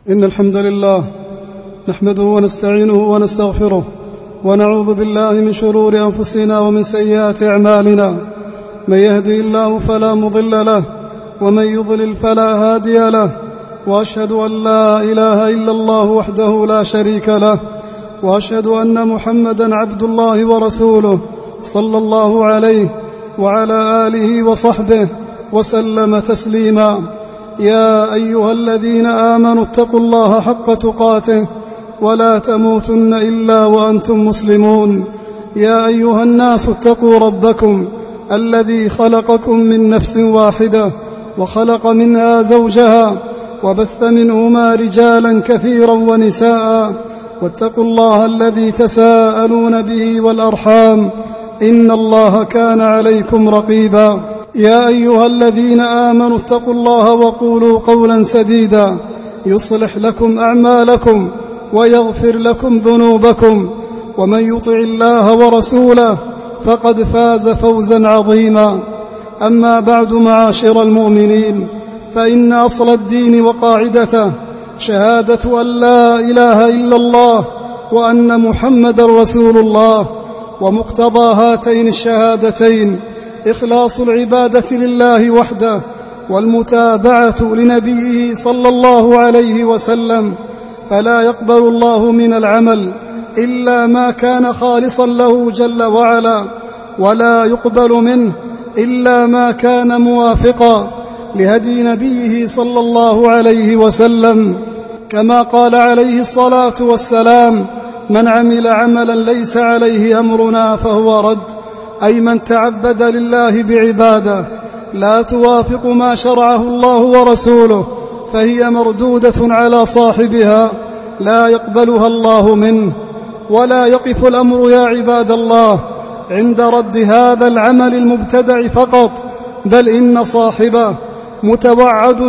إن الحمد لله نحمده ونستعينه ونستغفره ونعوذ بالله من شرور أنفسنا ومن سيئات أعمالنا. من يهدي الله فلا مضل له ومن يضلل فلا هادي له، وأشهد أن لا إله إلا الله وحده لا شريك له، وأشهد أن محمدا عبد الله ورسوله صلى الله عليه وعلى آله وصحبه وسلم تسليما. يا أيها الذين آمنوا اتقوا الله حق تقاته ولا تموتن إلا وأنتم مسلمون. يا أيها الناس اتقوا ربكم الذي خلقكم من نفس واحدة وخلق منها زوجها وبث منهما رجالا كثيرا ونساء، واتقوا الله الذي تساءلون به والأرحام إن الله كان عليكم رقيبا. يا أيها الذين آمنوا اتقوا الله وقولوا قولا سديدا يصلح لكم أعمالكم ويغفر لكم ذنوبكم، ومن يطع الله ورسوله فقد فاز فوزا عظيما. أما بعد، معاشر المؤمنين، فإن أصل الدين وقاعدته شهادة أن لا إله إلا الله وأن محمدا رسول الله، ومقتضى هاتين الشهادتين إخلاص العبادة لله وحده والمتابعة لنبيه صلى الله عليه وسلم، فلا يقبل الله من العمل إلا ما كان خالصا له جل وعلا، ولا يقبل منه إلا ما كان موافقا لهدي نبيه صلى الله عليه وسلم، كما قال عليه الصلاة والسلام: من عمل عملا ليس عليه أمرنا فهو رد، أي من تعبد لله بعبادة لا توافق ما شرعه الله ورسوله فهي مردودة على صاحبها لا يقبلها الله منه. ولا يقف الأمر يا عباد الله عند رد هذا العمل المبتدع فقط، بل إن صاحبه متوعد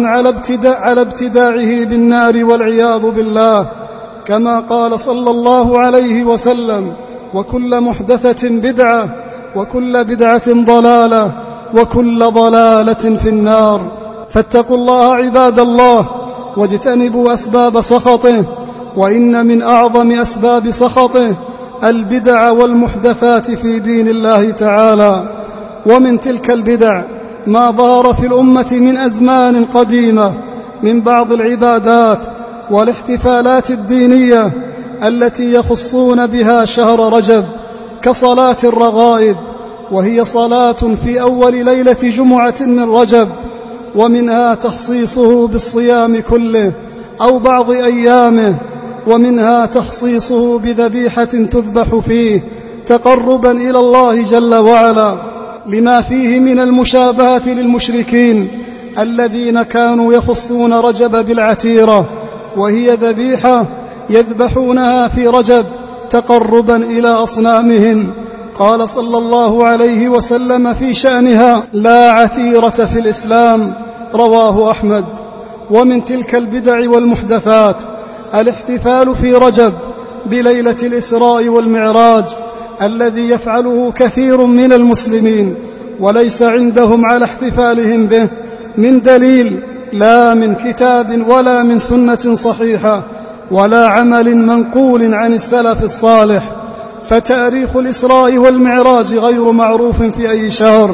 على ابتداعه بالنار والعياذ بالله، كما قال صلى الله عليه وسلم: وكل محدثة بدعة وكل بدعة ضلالة وكل ضلالة في النار. فاتقوا الله عباد الله واجتنبوا أسباب سخطه، وإن من أعظم أسباب سخطه البدع والمحدثات في دين الله تعالى. ومن تلك البدع ما ظهر في الأمة من أزمان قديمة من بعض العبادات والاحتفالات الدينية التي يخصون بها شهر رجب، كصلاة الرغائب، وهي صلاة في أول ليلة جمعة من رجب، ومنها تخصيصه بالصيام كله أو بعض أيامه، ومنها تخصيصه بذبيحة تذبح فيه تقربا إلى الله جل وعلا، لما فيه من المشابهة للمشركين الذين كانوا يخصون رجب بالعتيرة، وهي ذبيحة يذبحونها في رجب تقربا إلى أصنامهم. قال صلى الله عليه وسلم في شأنها: لا عتيرة في الإسلام، رواه أحمد. ومن تلك البدع والمحدثات الاحتفال في رجب بليلة الإسراء والمعراج الذي يفعله كثير من المسلمين وليس عندهم على احتفالهم به من دليل، لا من كتاب ولا من سنة صحيحة ولا عمل منقول عن السلف الصالح. فتاريخ الإسراء والمعراج غير معروف في أي شهر،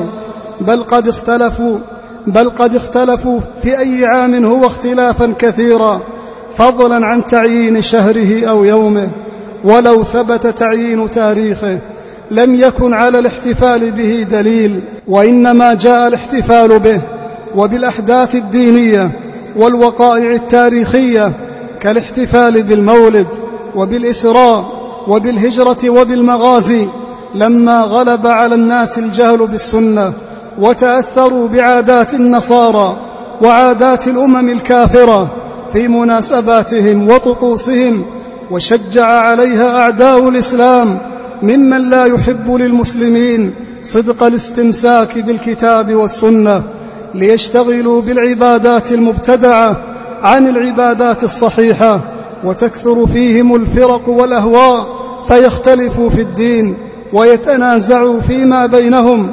بل قد اختلفوا في أي عام هو اختلافا كثيرا، فضلا عن تعيين شهره أو يومه. ولو ثبت تعيين تاريخه لم يكن على الاحتفال به دليل، وإنما جاء الاحتفال به وبالأحداث الدينية والوقائع التاريخية كالاحتفال بالمولد وبالإسراء وبالهجرة وبالمغازي، لما غلب على الناس الجهل بالسنة وتأثروا بعادات النصارى وعادات الأمم الكافرة في مناسباتهم وطقوسهم، وشجع عليها أعداء الإسلام ممن لا يحب للمسلمين صدق الاستمساك بالكتاب والسنة، ليشتغلوا بالعبادات المبتدعة عن العبادات الصحيحة، وتكثر فيهم الفرق والأهواء فيختلفوا في الدين ويتنازعوا فيما بينهم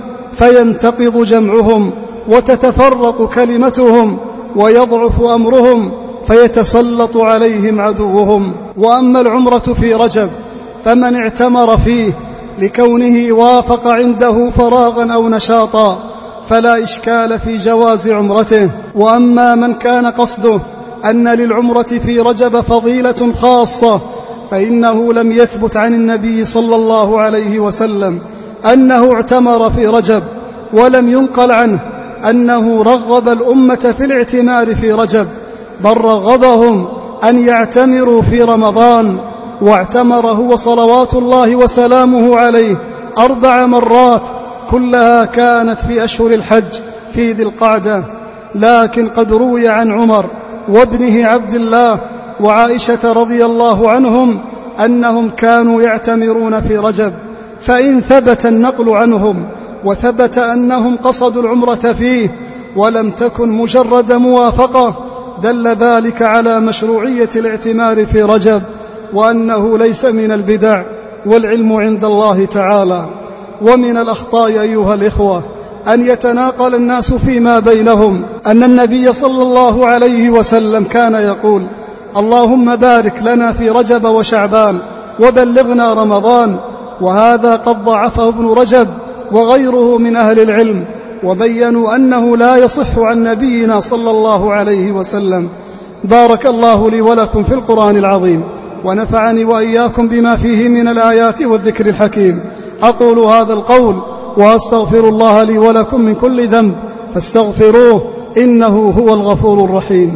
فينتقض جمعهم وتتفرق كلمتهم ويضعف أمرهم فيتسلط عليهم عدوهم. وأما العمرة في رجب فمن اعتمر فيه لكونه وافق عنده فراغا أو نشاطا فلا إشكال في جواز عمرته. وأما من كان قصده أن للعمرة في رجب فضيلة خاصة فإنه لم يثبت عن النبي صلى الله عليه وسلم أنه اعتمر في رجب، ولم ينقل عنه أنه رغب الأمة في الاعتمار في رجب، بل رغبهم أن يعتمروا في رمضان. واعتمر هو صلوات الله وسلامه عليه 4 مرات كلها كانت في أشهر الحج في ذي القعدة. لكن قد روي عن عمر وابنه عبد الله وعائشة رضي الله عنهم أنهم كانوا يعتمرون في رجب، فإن ثبت النقل عنهم وثبت أنهم قصدوا العمرة فيه ولم تكن مجرد موافقة دل ذلك على مشروعية الاعتمار في رجب، وأنه ليس من البدع، والعلم عند الله تعالى. ومن الأخطاء أيها الإخوة أن يتناقل الناس فيما بينهم أن النبي صلى الله عليه وسلم كان يقول: اللهم بارك لنا في رجب وشعبان وبلغنا رمضان، وهذا قد ضعفه ابن رجب وغيره من أهل العلم، وبينوا أنه لا يصح عن نبينا صلى الله عليه وسلم. بارك الله لي ولكم في القرآن العظيم، ونفعني وإياكم بما فيه من الآيات والذكر الحكيم. أقول هذا القول وأستغفر الله لي ولكم من كل ذنب فاستغفروه إنه هو الغفور الرحيم.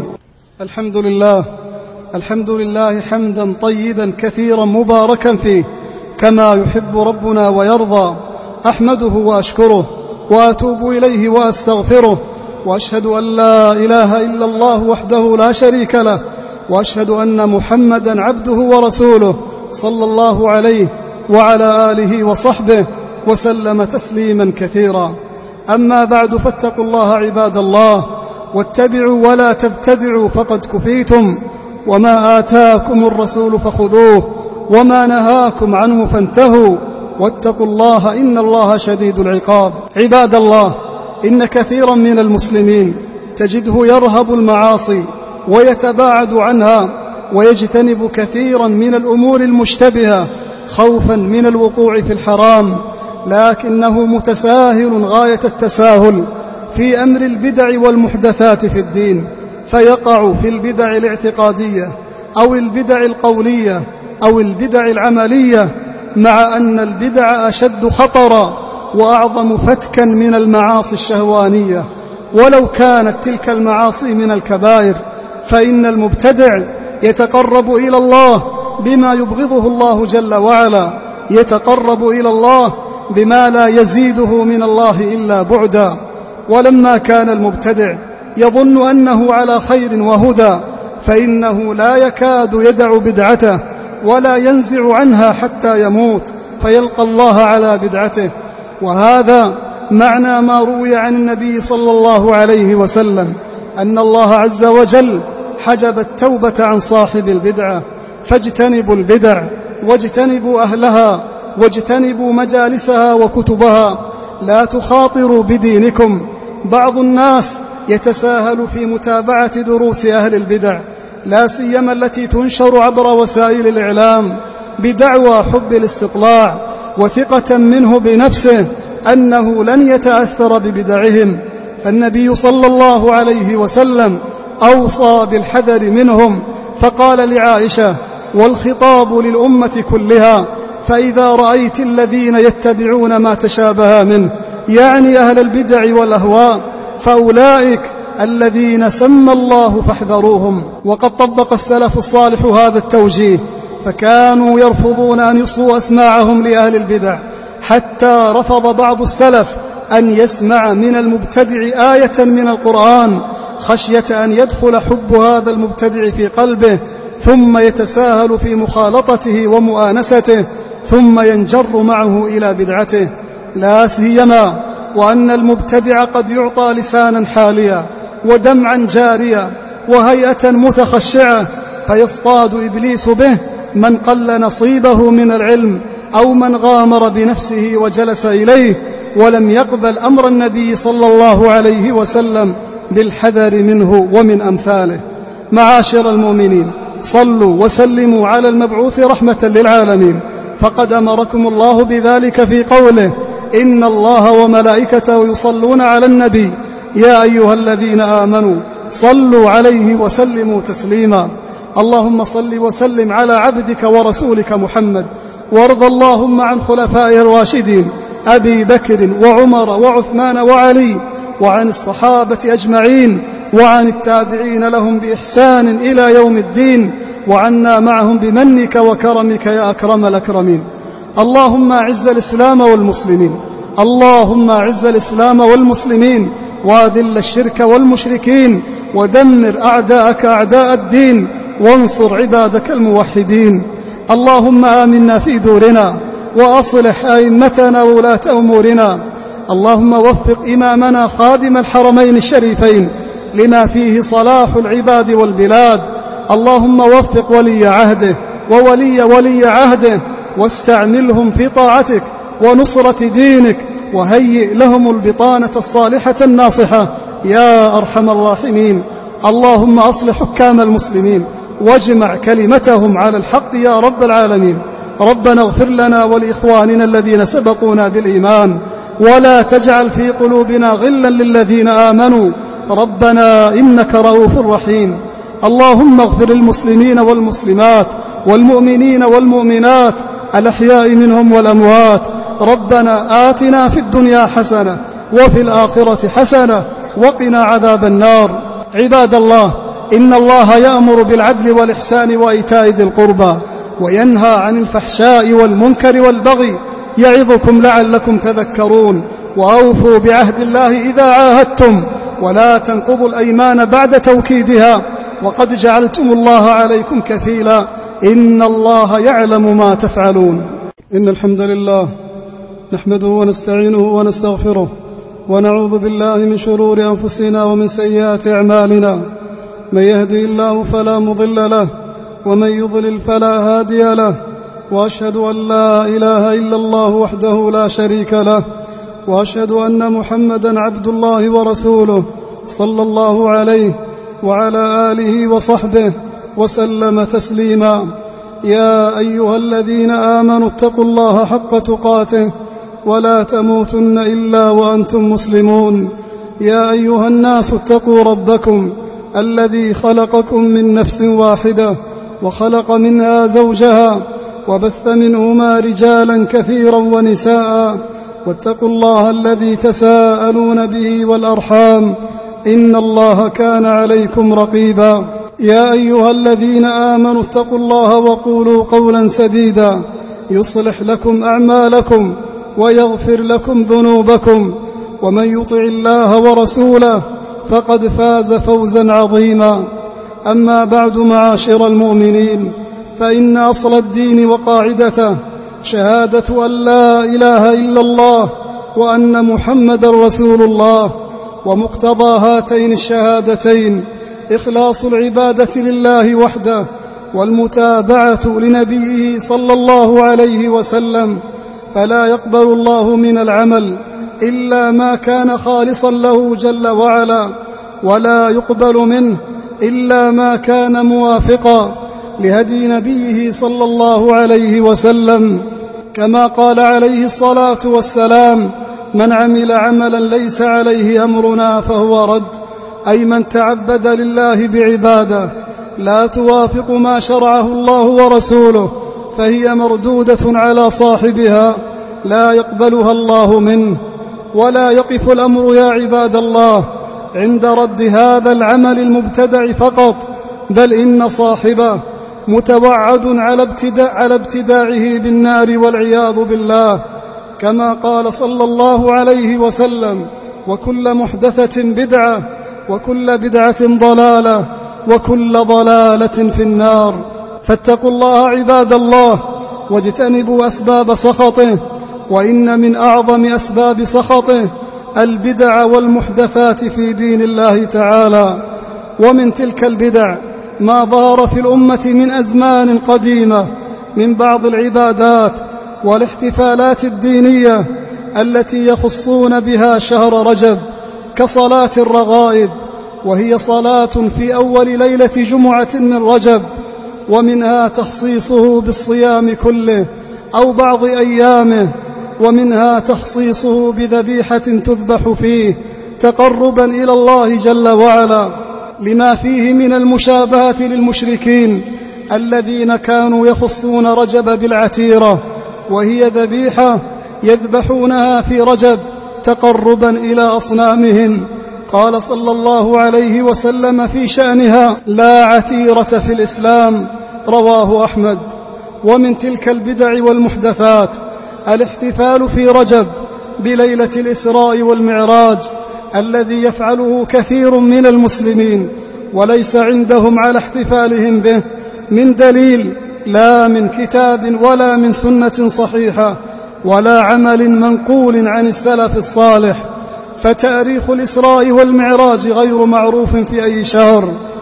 الحمد لله حمدا طيبا كثيرا مباركا فيه كما يحب ربنا ويرضى. أحمده وأشكره وأتوب إليه وأستغفره، وأشهد أن لا إله إلا الله وحده لا شريك له، وأشهد أن محمدا عبده ورسوله صلى الله عليه وعلى آله وصحبه وسلم تسليما كثيرا. أما بعد، فاتقوا الله عباد الله، واتبعوا ولا تبتدعوا فقد كفيتم، وما آتاكم الرسول فخذوه وما نهاكم عنه فانتهوا، واتقوا الله إن الله شديد العقاب. عباد الله، إن كثيرا من المسلمين تجده يرهب المعاصي ويتباعد عنها ويجتنب كثيرا من الأمور المشتبهة خوفا من الوقوع في الحرام، لكنه متساهل غاية التساهل في أمر البدع والمحدثات في الدين، فيقع في البدع الاعتقادية أو البدع القولية أو البدع العملية، مع أن البدع أشد خطرا وأعظم فتكا من المعاصي الشهوانية. ولو كانت تلك المعاصي من الكبائر، فإن المبتدع يتقرب إلى الله بما يبغضه الله جل وعلا، يتقرب إلى الله بما لا يزيده من الله إلا بعدا. ولما كان المبتدع يظن أنه على خير وهدى، فإنه لا يكاد يدع بدعته ولا ينزع عنها حتى يموت فيلقى الله على بدعته. وهذا معنى ما روي عن النبي صلى الله عليه وسلم أن الله عز وجل حجب التوبة عن صاحب البدعة. فاجتنبوا البدع واجتنبوا أهلها واجتنبوا مجالسها وكتبها، لا تخاطروا بدينكم. بعض الناس يتساهل في متابعة دروس أهل البدع، لا سيما التي تنشر عبر وسائل الإعلام، بدعوى حب الاستطلاع وثقة منه بنفسه أنه لن يتأثر ببدعهم. فالنبي صلى الله عليه وسلم أوصى بالحذر منهم، فقال لعائشة والخطاب للأمة كلها: فإذا رأيت الذين يتبعون ما تشابه منه، يعني أهل البدع والأهواء، فأولئك الذين سمى الله فاحذروهم. وقد طبق السلف الصالح هذا التوجيه، فكانوا يرفضون أن يصغوا أسماعهم لأهل البدع، حتى رفض بعض السلف أن يسمع من المبتدع آية من القرآن خشية أن يدخل حب هذا المبتدع في قلبه، ثم يتساهل في مخالطته ومؤانسته، ثم ينجر معه إلى بدعته، لا سيما وأن المبتدع قد يعطى لسانا حاليا ودمعا جاريا وهيئة متخشعة، فيصطاد إبليس به من قل نصيبه من العلم أو من غامر بنفسه وجلس إليه ولم يقبل أمر النبي صلى الله عليه وسلم بالحذر منه ومن أمثاله. معاشر المؤمنين، صلوا وسلموا على المبعوث رحمة للعالمين، فقد أمركم الله بذلك في قوله: إن الله وملائكته يصلون على النبي يا أيها الذين آمنوا صلوا عليه وسلموا تسليما. اللهم صل وسلم على عبدك ورسولك محمد، وارض اللهم عن خلفائه الراشدين أبي بكر وعمر وعثمان وعلي، وعن الصحابة أجمعين، وعن التابعين لهم بإحسان إلى يوم الدين، وعنا معهم بمنك وكرمك يا أكرم الأكرمين. اللهم أعز الإسلام والمسلمين، اللهم أعز الإسلام والمسلمين، وأذل الشرك والمشركين، ودمر أعداءك أعداء الدين، وانصر عبادك الموحدين. اللهم آمنا في دورنا، وأصلح أئمتنا وولاة أمورنا. اللهم وفق إمامنا خادم الحرمين الشريفين لما فيه صلاح العباد والبلاد. اللهم وفق ولي عهده وولي عهده، واستعملهم في طاعتك ونصرة دينك، وهيئ لهم البطانة الصالحة الناصحة يا أرحم الراحمين. اللهم أصلح حكام المسلمين واجمع كلمتهم على الحق يا رب العالمين. ربنا اغفر لنا ولإخواننا الذين سبقونا بالإيمان، ولا تجعل في قلوبنا غلا للذين آمنوا، ربنا إنك رؤوف رحيم. اللهم اغفر المسلمين والمسلمات والمؤمنين والمؤمنات الأحياء منهم والأموات. ربنا آتنا في الدنيا حسنة وفي الآخرة حسنة وقنا عذاب النار. عباد الله، إن الله يأمر بالعدل والإحسان وإيتاء ذي القربى، وينهى عن الفحشاء والمنكر والبغي، يعظكم لعلكم تذكرون. وأوفوا بعهد الله إذا عاهدتم، ولا تنقضوا الأيمان بعد توكيدها، وقد جعلتم الله عليكم كفيلا، إن الله يعلم ما تفعلون. إن الحمد لله نحمده ونستعينه ونستغفره، ونعوذ بالله من شرور أنفسنا ومن سيئات أعمالنا. من يهدي الله فلا مضل له، ومن يضلل فلا هادي له، وأشهد أن لا إله إلا الله وحده لا شريك له، وأشهد أن محمدا عبد الله ورسوله صلى الله عليه وعلى آله وصحبه وسلم تسليما. يا أيها الذين آمنوا اتقوا الله حق تقاته ولا تموتن إلا وأنتم مسلمون. يا أيها الناس اتقوا ربكم الذي خلقكم من نفس واحدة، وخلق منها زوجها، وبث منهما رجالا كثيرا ونساء، واتقوا الله الذي تساءلون به والأرحام، إن الله كان عليكم رقيبا. يا أيها الذين آمنوا اتقوا الله وقولوا قولا سديدا يصلح لكم أعمالكم ويغفر لكم ذنوبكم، ومن يطع الله ورسوله فقد فاز فوزا عظيما. أما بعد، معاشر المؤمنين، فإن أصل الدين وقاعدته شهادة أن لا إله إلا الله وأن محمدا رسول الله، ومقتضى هاتين الشهادتين إخلاص العبادة لله وحده، والمتابعة لنبيه صلى الله عليه وسلم، فلا يقبل الله من العمل إلا ما كان خالصا له جل وعلا، ولا يقبل منه إلا ما كان موافقا لهدي نبيه صلى الله عليه وسلم، كما قال عليه الصلاة والسلام: من عمل عملا ليس عليه أمرنا فهو رد، أي من تعبد لله بعبادة لا توافق ما شرعه الله ورسوله فهي مردودة على صاحبها، لا يقبلها الله منه. ولا يقف الأمر يا عباد الله عند رد هذا العمل المبتدع فقط، بل إن صاحبه متوعد على ابتداعه بالنار والعياذ بالله، كما قال صلى الله عليه وسلم: وكل محدثة بدعة، وكل بدعة ضلالة، وكل ضلالة في النار. فاتقوا الله عباد الله، واجتنبوا أسباب سخطه، وإن من أعظم أسباب سخطه البدع والمحدثات في دين الله تعالى. ومن تلك البدع ما ظهر في الأمة من أزمان قديمة من بعض العبادات والاحتفالات الدينية التي يخصون بها شهر رجب، كصلاة الرغائب وهي صلاة في أول ليلة جمعة من رجب، ومنها تخصيصه بالصيام كله أو بعض أيامه، ومنها تخصيصه بذبيحة تذبح فيه تقربا إلى الله جل وعلا، لما فيه من المشابهة للمشركين الذين كانوا يخصون رجب بالعتيرة، وهي ذبيحة يذبحونها في رجب تقربا إلى أصنامهم. قال صلى الله عليه وسلم في شأنها: لا عتيرة في الإسلام، رواه أحمد. ومن تلك البدع والمحدثات الاحتفال في رجب بليلة الإسراء والمعراج الذي يفعله كثير من المسلمين، وليس عندهم على احتفالهم به من دليل، لا من كتاب ولا من سنة صحيحة ولا عمل منقول عن السلف الصالح. فتاريخ الإسراء والمعراج غير معروف في أي شهر،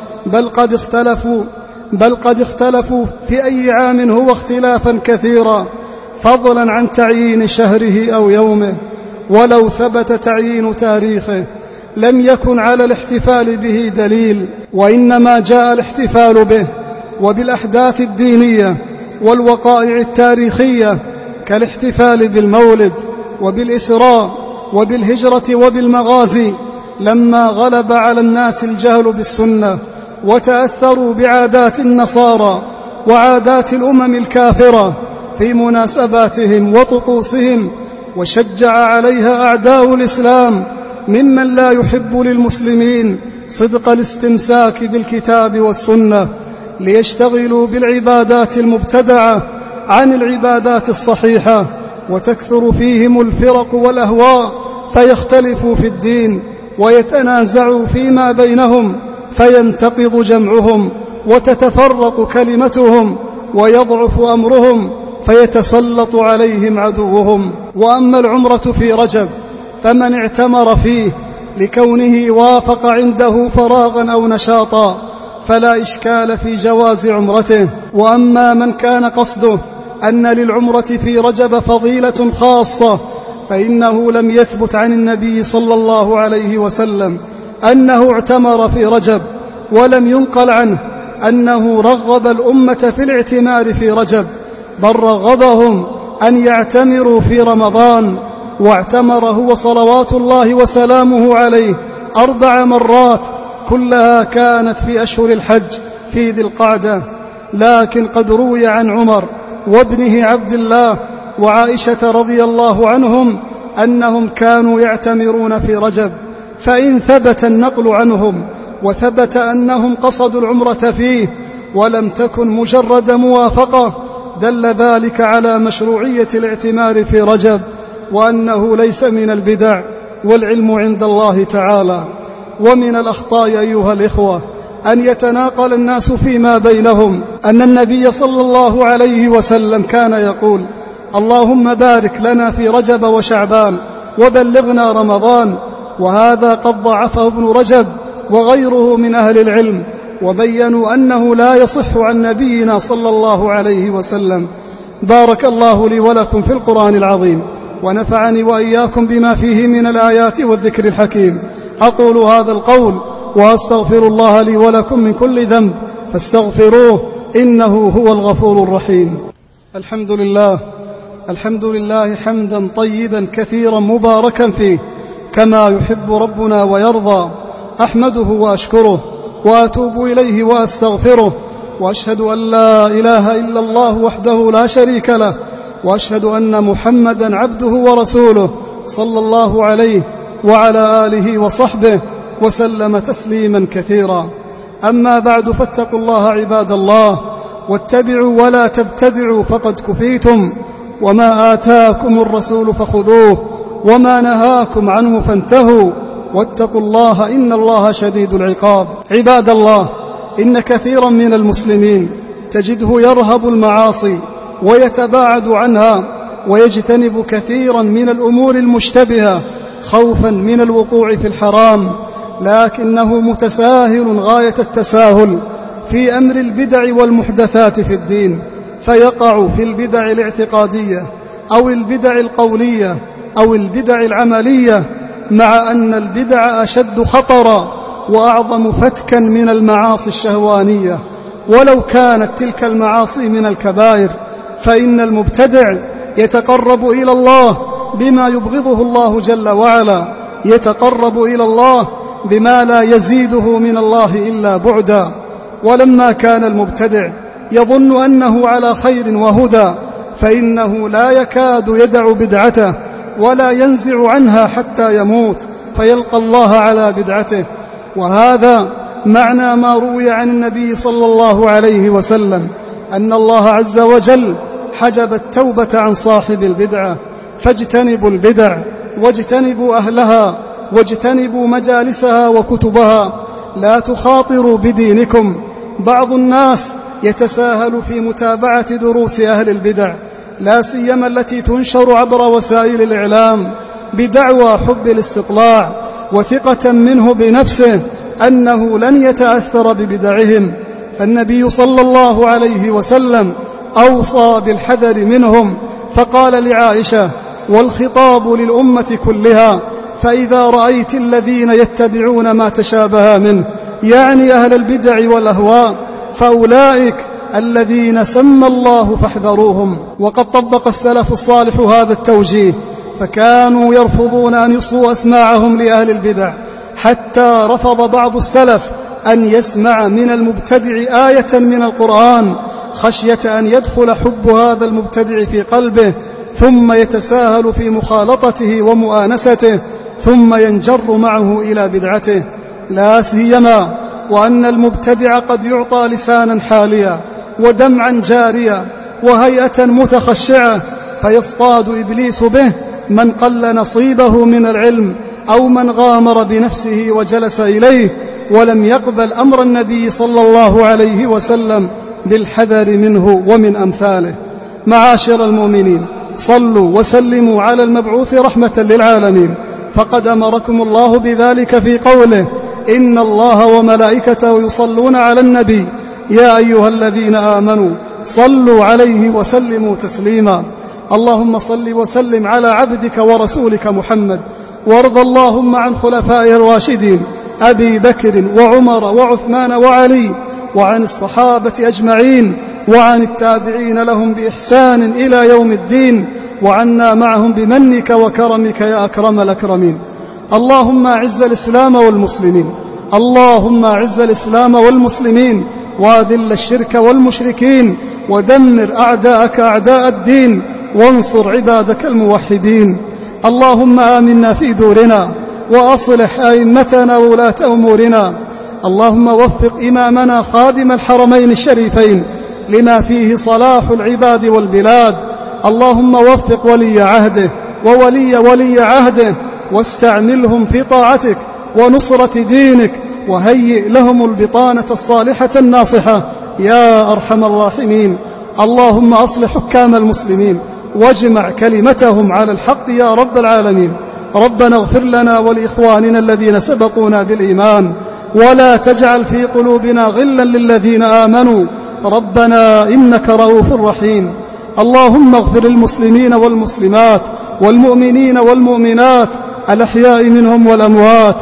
بل قد اختلفوا في أي عام هو اختلافا كثيرا، فضلا عن تعيين شهره أو يومه. ولو ثبت تعيين تاريخه لم يكن على الاحتفال به دليل، وإنما جاء الاحتفال به وبالأحداث الدينية والوقائع التاريخية كالاحتفال بالمولد وبالإسراء وبالهجرة وبالمغازي، لما غلب على الناس الجهل بالسنة وتأثروا بعادات النصارى وعادات الأمم الكافرة في مناسباتهم وطقوسهم، وشجع عليها أعداء الإسلام ممن لا يحب للمسلمين صدق الاستمساك بالكتاب والسنة، ليشتغلوا بالعبادات المبتدعة عن العبادات الصحيحة، وتكثر فيهم الفرق والأهواء فيختلفوا في الدين ويتنازعوا فيما بينهم فينتقض جمعهم وتتفرق كلمتهم ويضعف أمرهم فيتسلط عليهم عدوهم. وأما العمرة في رجب فمن اعتمر فيه لكونه وافق عنده فراغا أو نشاطا فلا إشكال في جواز عمرته. وأما من كان قصده أن للعمرة في رجب فضيلة خاصة فإنه لم يثبت عن النبي صلى الله عليه وسلم أنه اعتمر في رجب، ولم ينقل عنه أنه رغب الأمة في الاعتمار في رجب، بل رغبهم أن يعتمروا في رمضان، واعتمر هو صلوات الله وسلامه عليه 4 مرات كلها كانت في أشهر الحج في ذي القعدة. لكن قد روي عن عمر وابنه عبد الله وعائشة رضي الله عنهم أنهم كانوا يعتمرون في رجب، فإن ثبت النقل عنهم وثبت أنهم قصدوا العمرة فيه ولم تكن مجرد موافقة دل ذلك على مشروعية الاعتمار في رجب، وأنه ليس من البدع، والعلم عند الله تعالى. ومن الأخطاء أيها الإخوة أن يتناقل الناس فيما بينهم أن النبي صلى الله عليه وسلم كان يقول: اللهم بارك لنا في رجب وشعبان وبلغنا رمضان، وهذا قد ضعفه ابن رجب وغيره من أهل العلم، وبينوا أنه لا يصح عن نبينا صلى الله عليه وسلم. بارك الله لي ولكم في القرآن العظيم، ونفعني وإياكم بما فيه من الآيات والذكر الحكيم. أقول هذا القول وأستغفر الله لي ولكم من كل ذنب فاستغفروه إنه هو الغفور الرحيم. الحمد لله حمدا طيبا كثيرا مباركا فيه كما يحب ربنا ويرضى. أحمده وأشكره وأتوب إليه وأستغفره، وأشهد أن لا إله إلا الله وحده لا شريك له، وأشهد أن محمدا عبده ورسوله صلى الله عليه وعلى آله وصحبه وسلم تسليما كثيرا. أما بعد، فاتقوا الله عباد الله، واتبعوا ولا تبتدعوا فقد كفيتم، وما آتاكم الرسول فخذوه وما نهاكم عنه فانتهوا، واتقوا الله إن الله شديد العقاب. عباد الله، إن كثيرا من المسلمين تجده يرهب المعاصي ويتباعد عنها ويجتنب كثيرا من الأمور المشتبهة خوفا من الوقوع في الحرام، لكنه متساهل غاية التساهل في أمر البدع والمحدثات في الدين، فيقع في البدع الاعتقادية أو البدع القولية أو البدع العملية، مع أن البدع أشد خطرا وأعظم فتكا من المعاصي الشهوانية، ولو كانت تلك المعاصي من الكبائر، فإن المبتدع يتقرب إلى الله بما يبغضه الله جل وعلا، يتقرب إلى الله بما لا يزيده من الله إلا بعدا. ولما كان المبتدع يظن أنه على خير وهدى، فإنه لا يكاد يدع بدعته ولا ينزع عنها حتى يموت فيلقى الله على بدعته. وهذا معنى ما روي عن النبي صلى الله عليه وسلم أن الله عز وجل حجب التوبة عن صاحب البدعة. فاجتنبوا البدع واجتنبوا أهلها واجتنبوا مجالسها وكتبها، لا تخاطروا بدينكم. بعض الناس يتساهل في متابعة دروس أهل البدع، لا سيما التي تنشر عبر وسائل الإعلام بدعوى حب الاستطلاع وثقة منه بنفسه أنه لن يتأثر ببدعهم. فالنبي صلى الله عليه وسلم أوصى بالحذر منهم، فقال لعائشة والخطاب للأمة كلها: فإذا رأيت الذين يتبعون ما تشابه منه، يعني أهل البدع والأهواء، فأولئك الذين سمى الله فاحذروهم. وقد طبق السلف الصالح هذا التوجيه، فكانوا يرفضون أن يصوا أسماعهم لأهل البدع، حتى رفض بعض السلف أن يسمع من المبتدع آية من القرآن خشية أن يدخل حب هذا المبتدع في قلبه، ثم يتساهل في مخالطته ومؤانسته، ثم ينجر معه إلى بدعته. لا سيما وأن المبتدع قد يعطى لسانا حاليا ودمعا جاريا وهيئة متخشعة، فيصطاد إبليس به من قل نصيبه من العلم أو من غامر بنفسه وجلس إليه ولم يقبل أمر النبي صلى الله عليه وسلم بالحذر منه ومن أمثاله. معاشر المؤمنين، صلوا وسلموا على المبعوث رحمة للعالمين، فقد أمركم الله بذلك في قوله: إن الله وملائكته يصلون على النبي يا أيها الذين آمنوا صلوا عليه وسلموا تسليما. اللهم صل وسلم على عبدك ورسولك محمد، وارض اللهم عن خلفائه الراشدين أبي بكر وعمر وعثمان وعلي، وعن الصحابة أجمعين، وعن التابعين لهم بإحسان إلى يوم الدين، وعنا معهم بمنك وكرمك يا أكرم الأكرمين. اللهم أعز الإسلام والمسلمين، اللهم أعز الإسلام والمسلمين، وأذل الشرك والمشركين، ودمر أعداءك أعداء الدين، وانصر عبادك الموحدين. اللهم آمنا في دورنا، وأصلح أئمتنا وولاة أمورنا. اللهم وفق إمامنا خادم الحرمين الشريفين لما فيه صلاح العباد والبلاد. اللهم وفق ولي عهده وولي عهده، واستعملهم في طاعتك ونصرة دينك، وهيئ لهم البطانة الصالحة الناصحة يا أرحم الراحمين. اللهم أصلح حكام المسلمين واجمع كلمتهم على الحق يا رب العالمين. ربنا اغفر لنا ولإخواننا الذين سبقونا بالإيمان، ولا تجعل في قلوبنا غلا للذين آمنوا، ربنا إنك رؤوف رحيم. اللهم اغفر المسلمين والمسلمات والمؤمنين والمؤمنات الأحياء منهم والأموات.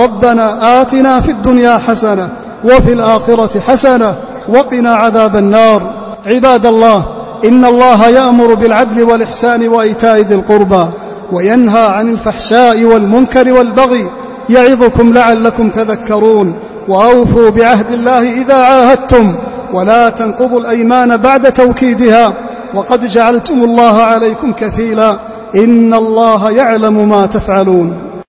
ربنا آتنا في الدنيا حسنة وفي الآخرة حسنة وقنا عذاب النار. عباد الله، إن الله يأمر بالعدل والإحسان وإيتاء ذي القربى، وينهى عن الفحشاء والمنكر والبغي، يعظكم لعلكم تذكرون. وأوفوا بعهد الله إذا عاهدتم، ولا تنقضوا الأيمان بعد توكيدها، وقد جعلتم الله عليكم كفيلا، إن الله يعلم ما تفعلون.